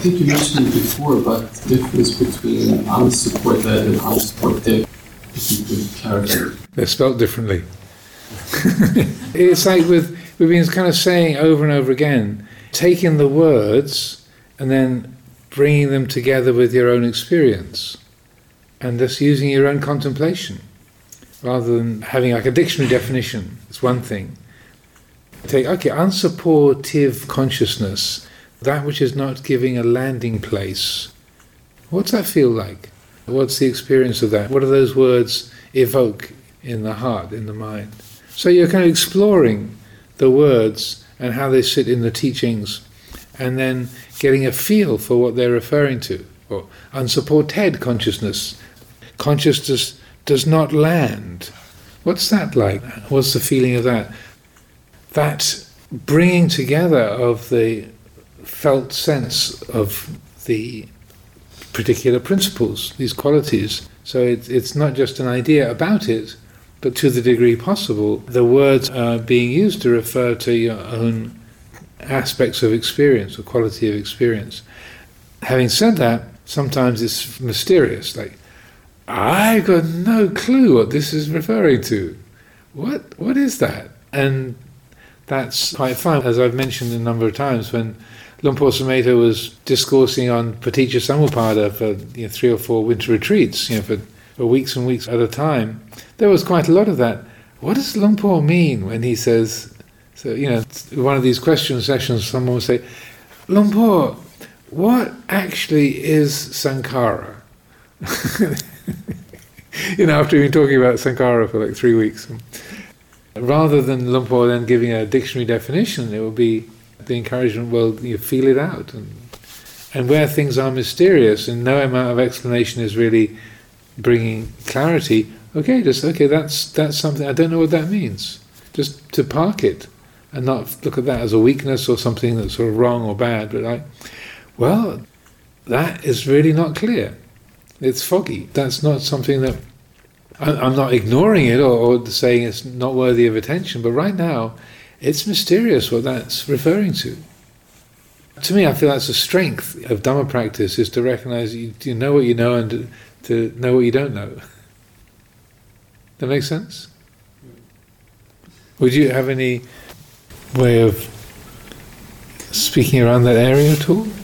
think you mentioned it before about the difference between unsupported and unsupported. If you could clarify. They're spelt differently. It's like we've been kind of saying over and over again, taking the words and then bringing them together with your own experience and just using your own contemplation rather than having like a dictionary definition. It's one thing. Take, okay, unsupportive consciousness, that which is not giving a landing place. What's that feel like? What's the experience of that? What do those words evoke in the heart, in the mind? So you're kind of exploring the words and how they sit in the teachings and then getting a feel for what they're referring to. Or unsupported consciousness. Consciousness does not land. What's that like? What's the feeling of that? That bringing together of the felt sense of the particular principles, these qualities. So it's not just an idea about it, but to the degree possible, the words are being used to refer to your own aspects of experience or quality of experience. Having said that, sometimes it's mysterious, like, I got no clue what this is referring to. What is that? And that's quite fun. As I've mentioned a number of times, when Luang Por Sumedho was discoursing on Paticca Samuppada for 3 or 4 winter retreats, for weeks and weeks at a time, there was quite a lot of that. What does Luang Por mean when he says, so, one of these question sessions, someone will say, Luang Por, what actually is Sankhara? After we've been talking about Sankhara for like 3 weeks. Rather than Luang Por then giving a dictionary definition, it would be the encouragement, well, you feel it out. And where things are mysterious and no amount of explanation is really bringing clarity, that's something, I don't know what that means. Just to park it and not look at that as a weakness or something that's sort of wrong or bad, but that is really not clear. It's foggy. That's not something that, I'm not ignoring it or saying it's not worthy of attention, but right now, it's mysterious what that's referring to. To me, I feel that's the strength of Dhamma practice, is to recognize you know what you know and to know what you don't know. That makes sense? Would you have any way of speaking around that area at all?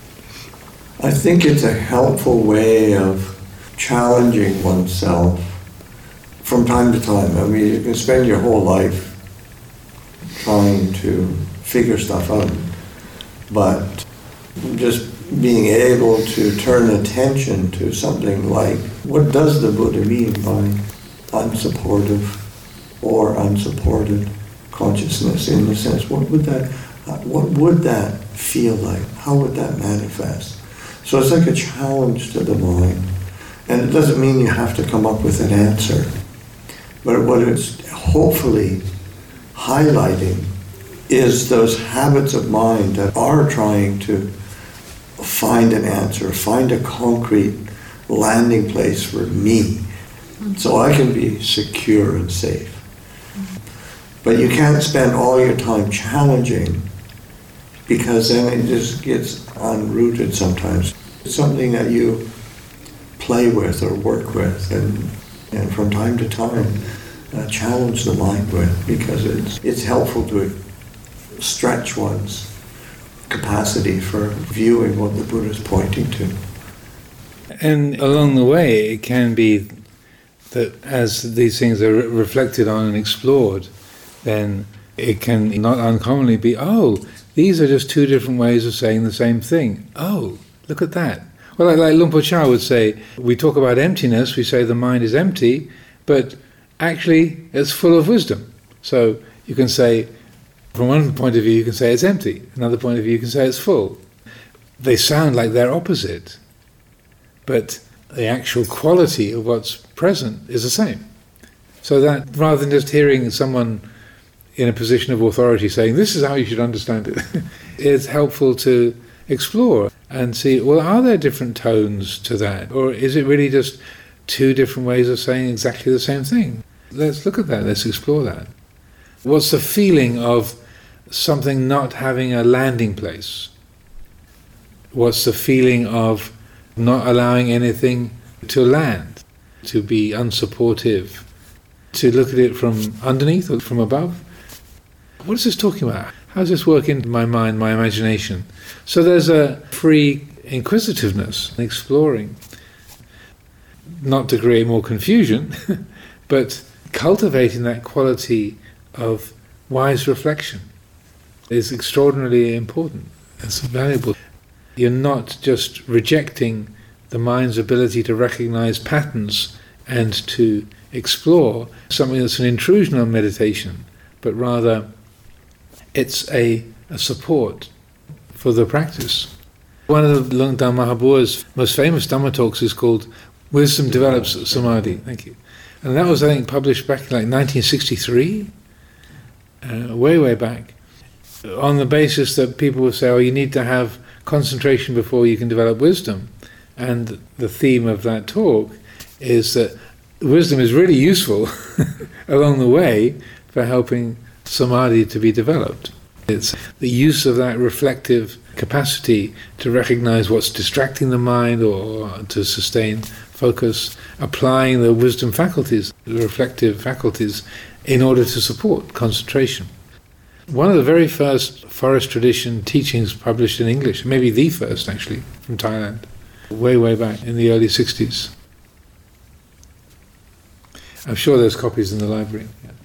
I think it's a helpful way of challenging oneself from time to time. I mean, you can spend your whole life trying to figure stuff out, but just being able to turn attention to something like, what does the Buddha mean by unsupportive or unsupported consciousness, in the sense, what would that feel like? How would that manifest? So it's like a challenge to the mind. And it doesn't mean you have to come up with an answer. But what it's hopefully highlighting is those habits of mind that are trying to find an answer, find a concrete landing place for me, so I can be secure and safe. But you can't spend all your time challenging, because then it just gets unrooted sometimes. It's something that you play with or work with, and from time to time challenge the mind with, because it's helpful to stretch one's capacity for viewing what the Buddha is pointing to. And along the way, it can be that as these things are reflected on and explored, then it can not uncommonly be, these are just 2 different ways of saying the same thing. Oh, look at that. Well, like Luang Por Chah would say, we talk about emptiness, we say the mind is empty, but actually it's full of wisdom. So you can say, from one point of view you can say it's empty, another point of view you can say it's full. They sound like they're opposite, but the actual quality of what's present is the same. So that rather than just hearing someone in a position of authority saying, this is how you should understand it, it's helpful to explore and see, well, are there different tones to that? Or is it really just 2 different ways of saying exactly the same thing? Let's look at that, let's explore that. What's the feeling of something not having a landing place? What's the feeling of not allowing anything to land, to be unsupportive, to look at it from underneath or from above? What is this talking about? How does this work into my mind, my imagination? So there's a free inquisitiveness, exploring, not to create more confusion, but cultivating that quality of wise reflection is extraordinarily important. It's valuable. You're not just rejecting the mind's ability to recognize patterns and to explore something that's an intrusion on meditation, but rather it's a support for the practice. One of the Lungtang Mahabua's most famous Dhamma talks is called Wisdom Develops Samadhi. Thank you. And that was, I think, published back in like 1963, way back, on the basis that people would say, oh, you need to have concentration before you can develop wisdom. And the theme of that talk is that wisdom is really useful along the way for helping samadhi to be developed. It's the use of that reflective capacity to recognize what's distracting the mind or to sustain focus, applying the wisdom faculties, the reflective faculties, in order to support concentration. One of the very first forest tradition teachings published in English, maybe the first actually, from Thailand, way back in the early 60s. I'm sure there's copies in the library. Yeah.